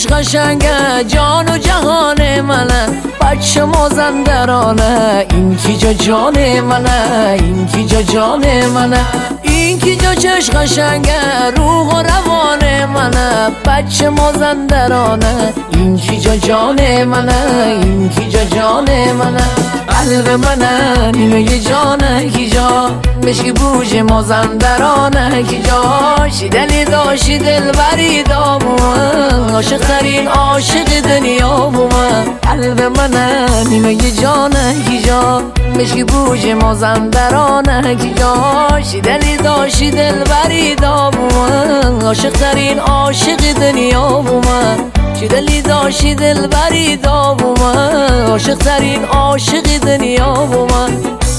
چش قشنگه جان و جهان منه، بچه مازندرانه این کی جا جان منه، این کی جا جان منه، این کی جا چش قشنگه روح و روان منه، بچه مازندرانه این کی جا جان منه، این کی جا جان منه، قلب منه نیمه جانه کی جا مشکی بوج مازندرانه کی جا شیدلی داشی دل بری دامومه، عاشق ترین عاشق دنیا بومه، قلب منه نیمه جانه کی جا مشکی بوج مازندرانه کی جا شیدلی داشی دل بری دامومه، عاشق ترین عاشق دنیا بومه، شیدلی داشی دل بری دامومه، عاشق ترین عاشق دنیا بومه.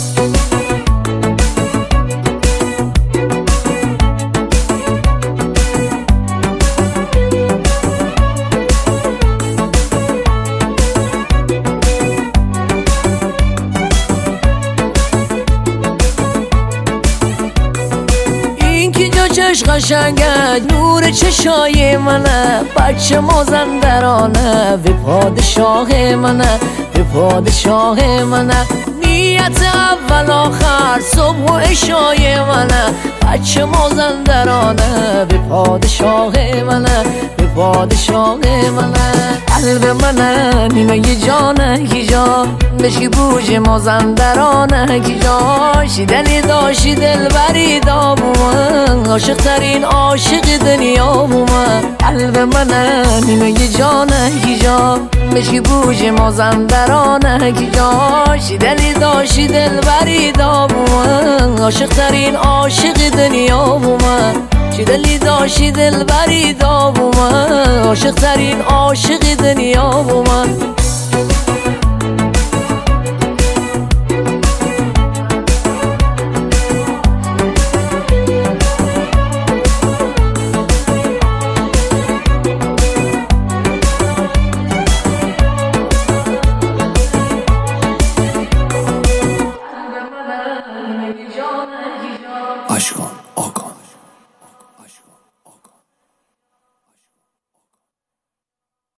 چش قشنگه نور چشای منه، بچه مازندرانه و پادشاه منه، و پادشاه منه، نیت اول آخر صبح و عشای منه، بچه مازندرانه و پادشاه منه، و پادشاه منه، قلب منه نیمه جانه کی جا مشکی بوج مازندرانه کی جا شیدلی داشی دل بری دامومه، عاشق ترین عاشق دنیا بومه، قلب منه نیمه جانه کی جا مشکی بوج مازندرانه کی جا شیدلی داشی دل بری دامومه، عاشق ترین عاشق دنیا بومه، شیدلی داشی دل بری دامومه، عاشق ترین عاشق دنیا بومه.